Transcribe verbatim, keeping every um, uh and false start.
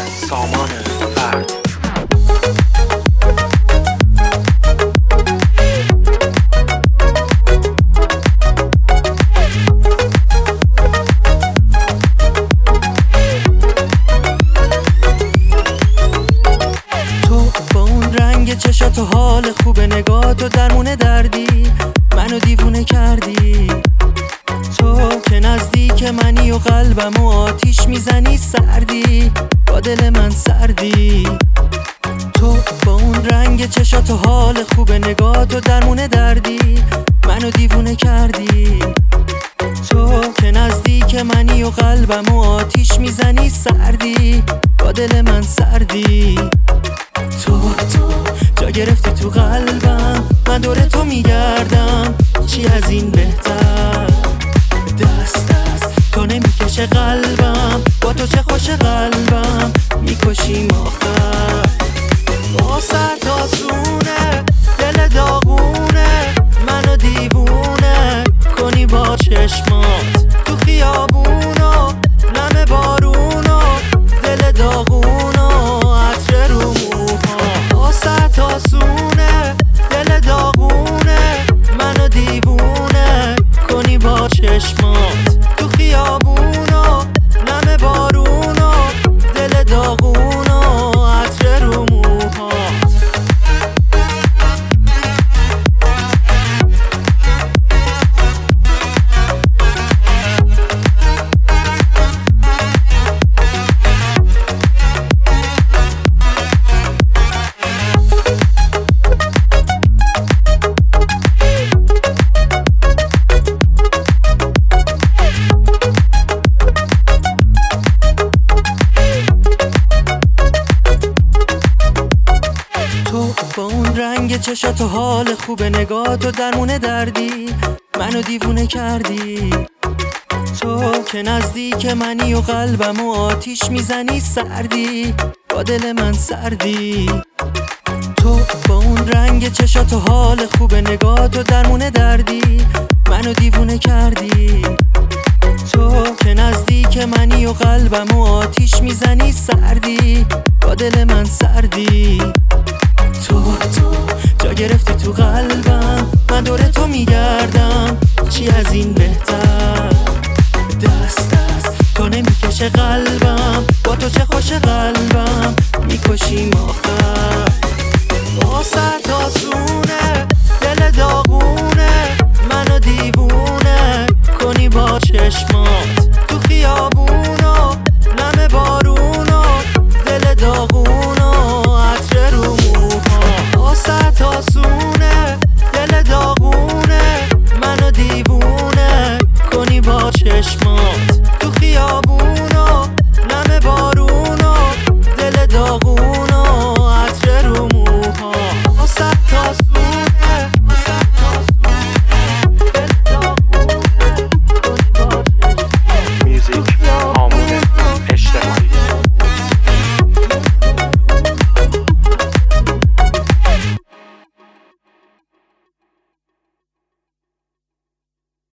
سامان فرد. چشات و حال خوب نگات و درمون دردی منو دیوونه کردی. تو که نزدیک منی و قلبم و آتیش میزنی سردی، با دل من سردی. تو با اون رنگ چشات و حال خوب نگات و درمون دردی منو دیوونه کردی. تو که نزدیک منی و قلبم و آتیش میزنی سردی، با دل من سردی. تو تو جا گرفتی تو قلبم، من دور تو میگردم، چی از این بهتر؟ دست دست تو نمیکشه قلبم، با تو چه خوش قلبم میکشیم آخر. واسه آسونه دل داغونه، منو دیوونه کنی با چشمات تو خیابونو، نم بارونو دل داغونو عطر رو موها. واسه آسونه دل داغونه، منو دیوونه کنی با چشمات تو خیابونو، نم بارونو دل داغونو عطر رو موها. با اون رنگ چشات و حال خوب نگات و درمون دردی منو دیوونه کردی. تو که نزدیک منی و قلبم و آتیش میزنی سردی، با دل من سردی. تو با اون رنگ چشات و حال خوب نگات و درمون دردی منو دیوونه کردی. تو که نزدیک منی و قلبم و آتیش میزنی سردی، با دل من سردی. تو تو جا گرفتی تو قلبم، من دور تو میگردم، چی از این بهتر؟ دست دست تو نمیکشه قلبم، با تو چه خوش قلبم میکشیم آخر. واسه آسونه دل داغونه، منو دیوونه کنی با چشمات تو خیابونو، نم بارونو دل داغونو عطر رو موها. واسه آسونه دل داغونه، منو دیوونه کنی با چشمات تو خیابونو.